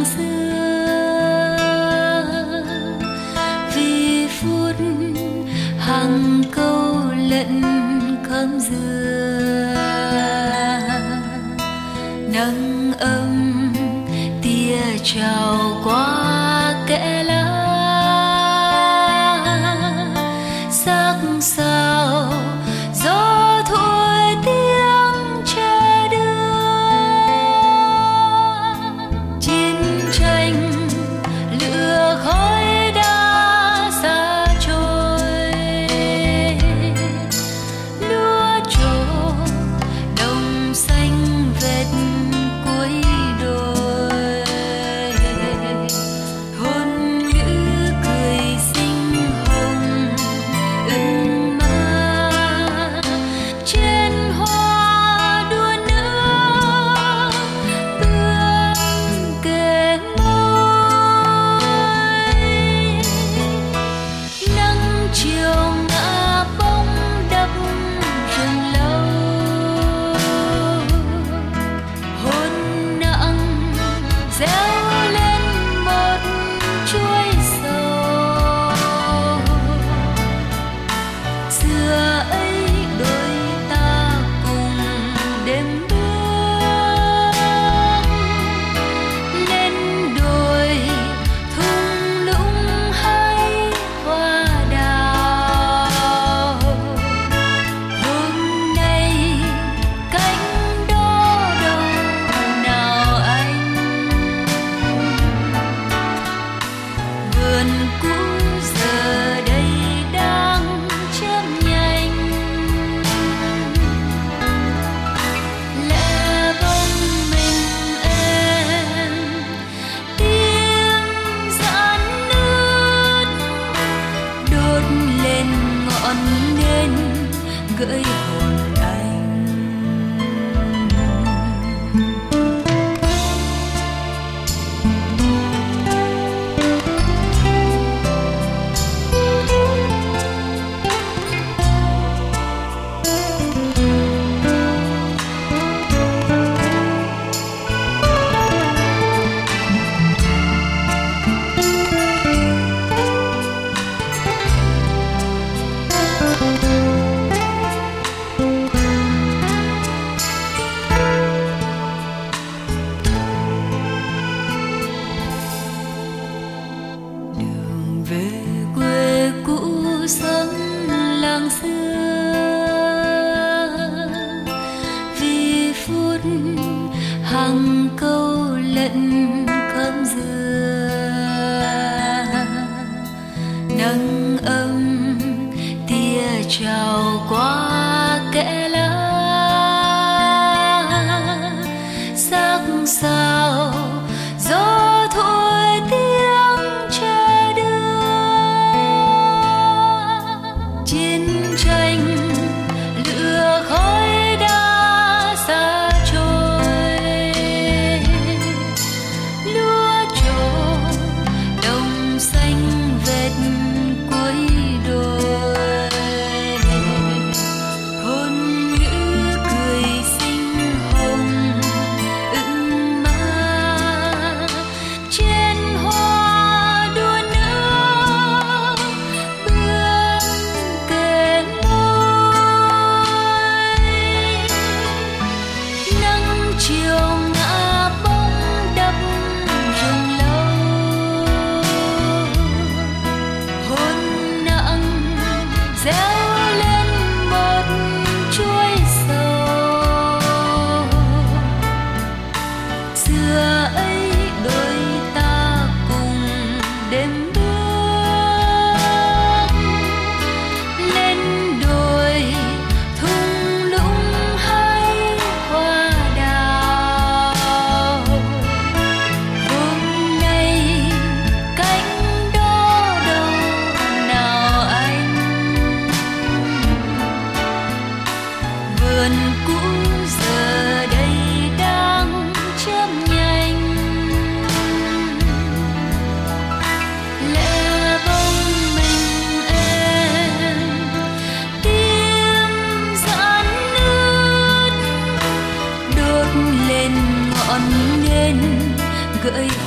làng xưa, vì phút hàng câu lẫn khóm dừa. Nắng ấm tia trào qua kẽ lá, sắc sao gió thổi tiếng tre đưa. Chiến tranh lửa khói đã xa trôi, lúa trổ đồng xanh vệt cuối đồi. Hôn nữ cười xinh hồng ửng má, trên hoa đua nữa bướm kề môi. Nắng chiều ngã bóng đắp rừng lâu, hôn nặng réo lên một chuỗi sầu. Xưa ấy đôi ta cùng đêm bước lên đồi thung lũng hay hoa đào. Hôm nay cánh đó đâu nào anh, vườn cũ giờ đây đang chớp nhanh. Lẽ bóng mình em tiếng giãn nứt, đốt lên ngọn nến gợi hồn anh. Đường về quê cũ sống làng xưa, vì phút hàng câu lẫn khóm dừa. Nắng ấm tia trào qua kẽ lá, sắc sao gió thổi tiếng tre đưa. Chiến tranh lửa khói đã xa trôi, lúa trổ đồng xanh vệt cuối đồi. Hôn nữ cười xinh hồng ửng má, trên hoa đua nữa bướm kề môi. Nắng chiều ngã bóng đắp rừng lâu, hôn nặng réo lên một chuỗi sầu. Xưa ấy đôi ta cùng đêm bước lên đồi thung lũng hay hoa đào. Hôm nay cánh đó đâu nào anh, vườn cũ giờ đây đang chớp nhanh. Lẽ bóng mình em tiếng giãn nứt, đốt lên ngọn nến gợi